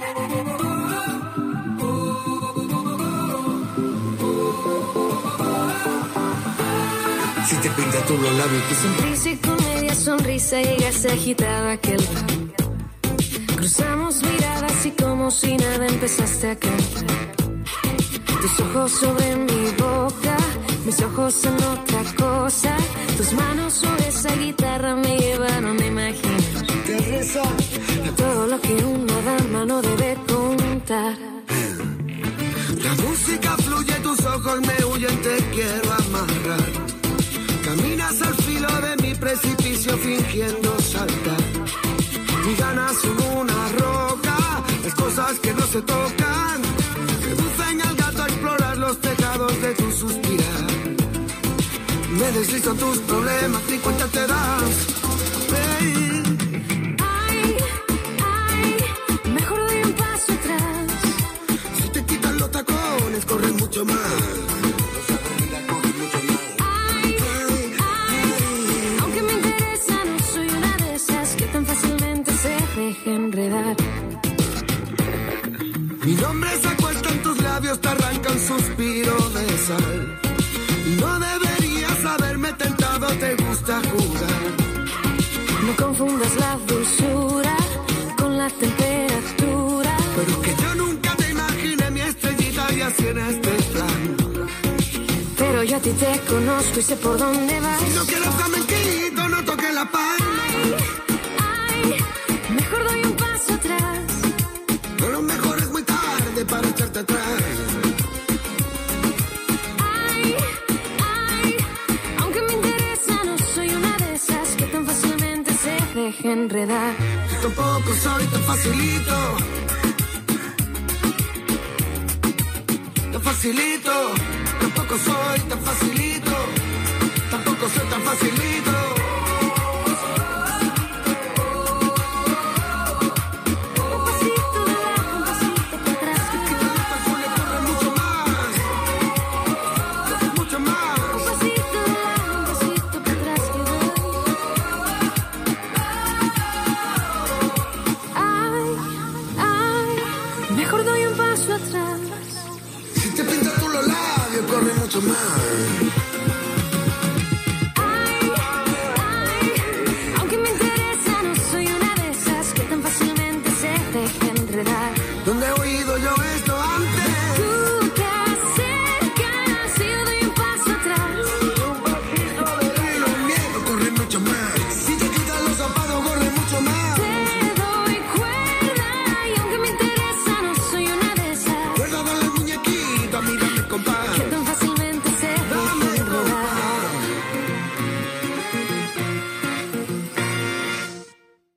Si te pintas tú los labios, que sonrisa y con media sonrisa llegaste agitada a aquel bar. Cruzamos miradas y como si nada empezaste a cantar. Tus ojos sobre mi boca, mis ojos en otra cosa. Tus manos sobre esa guitarra me llevaron a imaginar todo lo que una dama no debe contar. La música fluye, tus ojos me huyen, te quiero amarrar. Caminas al filo de mi precipicio fingiendo saltar. Mis ganas son una roca, las cosas que no se tocan. Seducen al gato a explorar los tejados de tu suspirar. Me deslizo tus problemas, ni cuenta te das. Hey. Ay, mejor doy un paso atrás. Si te quitan los tacones, corren mucho más. Enredar. Mi nombre se acuesta en tus labios, te arranca un suspiro de sal. Y no deberías haberme tentado, te gusta jugar. No confundas la dulzura con la temperatura. Pero que yo nunca te imaginé mi estrellita y así en este plan. Pero yo a ti te conozco y sé por dónde vas. Si no quieres flamenquito, no toques la palma. Mejor doy un paso atrás. Pero mejor es muy tarde para echarte atrás. Ay, aunque me interesa, no soy una de esas que tan fácilmente se deja enredar. Yo tampoco soy tan facilito. Tan facilito. Tampoco soy tan facilito. Tampoco soy tan facilito. Mejor doy un paso atrás. Si te pintas tú los labios, corre mucho más.